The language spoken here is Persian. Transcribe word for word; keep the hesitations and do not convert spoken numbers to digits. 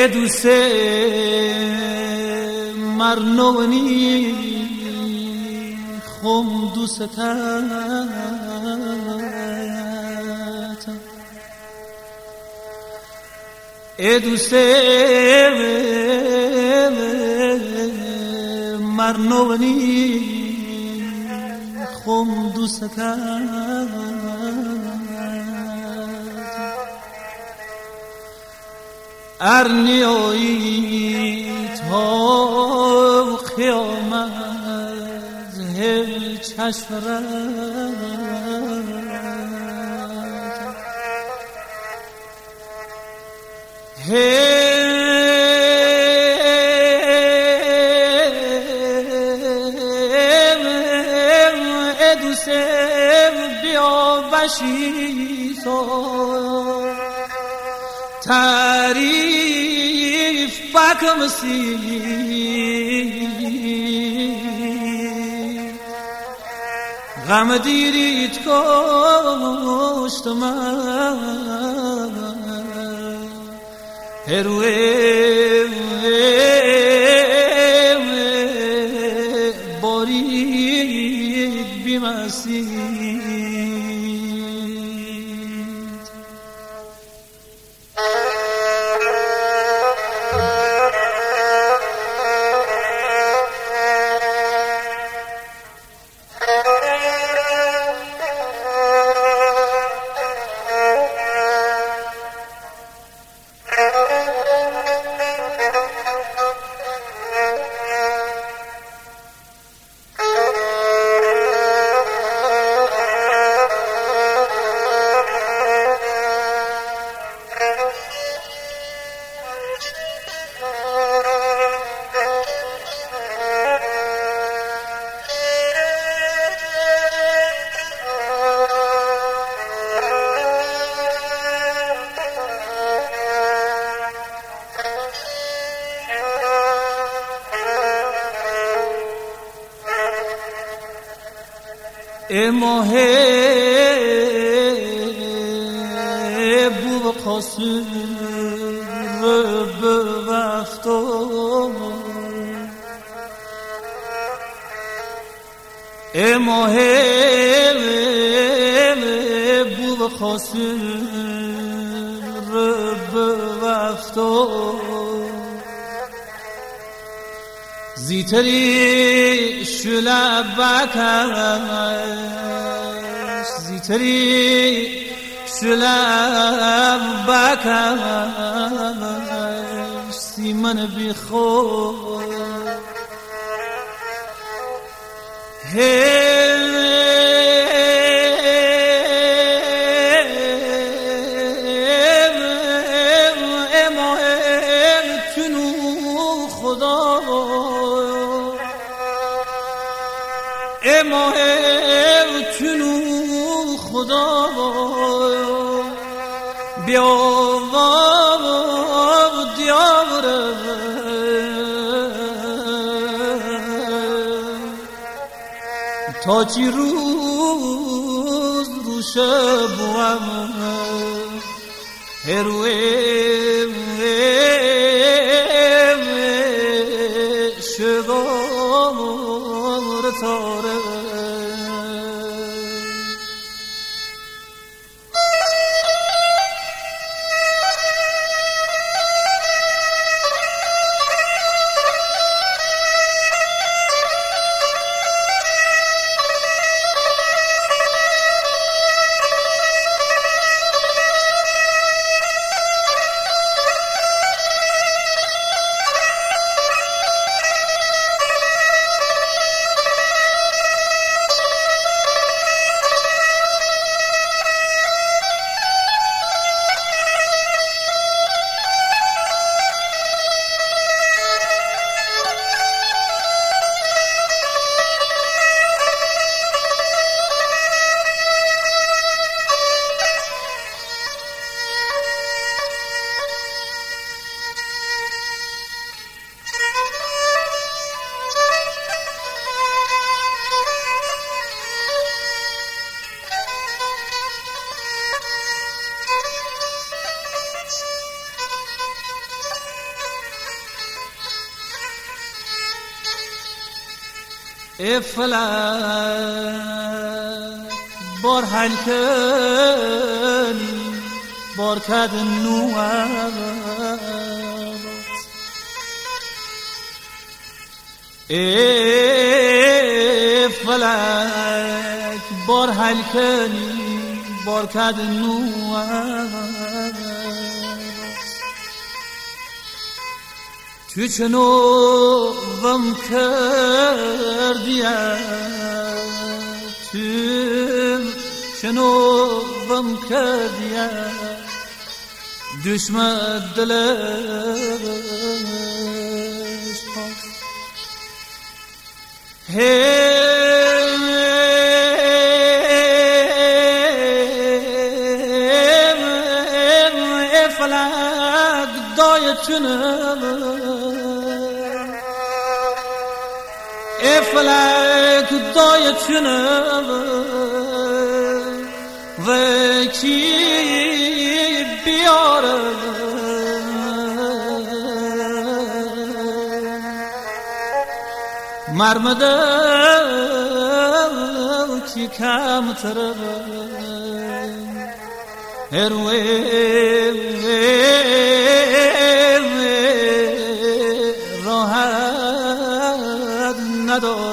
ای دوست مرنونی خم دوستت ای دوست مرنونی خم دوستت ارنیایی تا قیامت هل چشمرد ای دوست بیا بشی تو تعریف بکم سی غم دیریت کشت من هروه بارید بیمسید ای ماه بو قصر به وقتو ای ماه بو قصر به وقتو زیتری شلبکش زیتری شلبکش سیمن بی خود ای ماه چونو خدا بیا و دیاره تا چی روز روشه بوام هروه شگار تاره افلک بار هلکنی بار کد نوات افلک بار هلکنی بار کد نوات تو چنو وم کردی تو چنو وم کردی دشمن دلش خواست ای فلک دای چنم افلک دای چنم و کی بیاره مرمده کی کم تره هروی راحت نداره